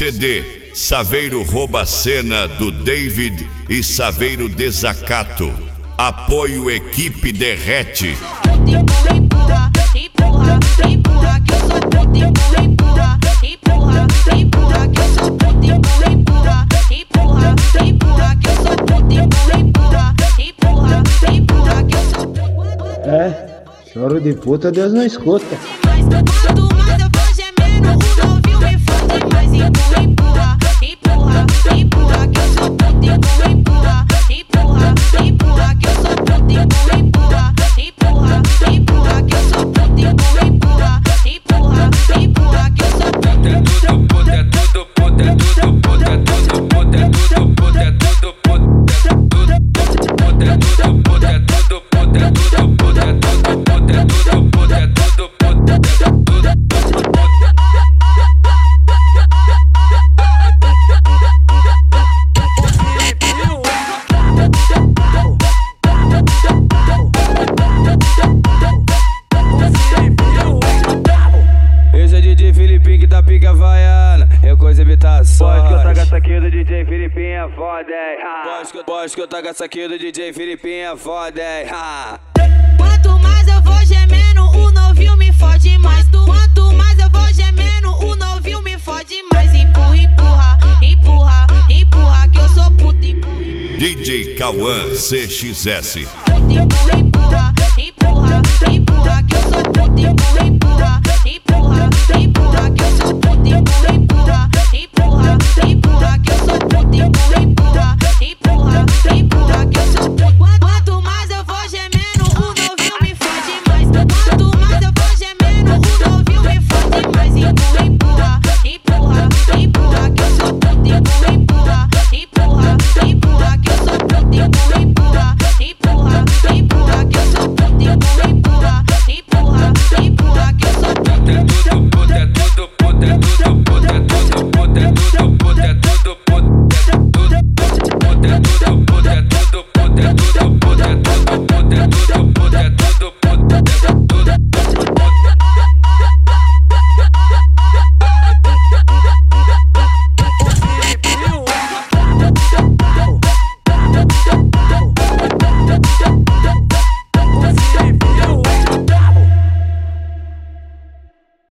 CD Saveiro Rouba Cena do David e Saveiro Desacato. Apoio Equipe Derrete. Empurra, empurra, empurra, que eu sou puta. Empurra, empurra, empurra, que eu sou puta. Empurra, empurra, empurra, que eu sou puta. Empurra, empurra, empurra, que eu sou puta. É, choro de puta Deus não escuta. Quanto mais eu vou gemendo, o novinho me fode mais. Empurra, empurra, empurra, que eu sou puta. Empurra, empurra, empurra, que eu sou puta. Empurra, empurra, empurra, que eu sou puta. Empurra, empurra, empurra, que eu sou puta. É tudo puta, é tudo puta, é tudo puta, é tudo puta, é tudo puta, é tudo puta, é tudo puta, é tudo puta, é tudo puta, é tudo puta, é tudo puta, é tudo puta, é tudo puta, é tudo puta. Esse é DJ Filipinho que tá pica havaiana, é coisa imitação. Pode que eu taca essa aqui do DJ Filipinho é foda, pode que eu taca essa aqui do DJ Filipinho é foda, Quanto mais eu vou gemendo, o novinho me fode mais. Quanto mais eu vou gemendo, o novinho me fode mais. Empurra, empurra, empurra, empurra, que eu sou puta. DJ Cauã CXS. Empurra, empurra, empurra, empurra,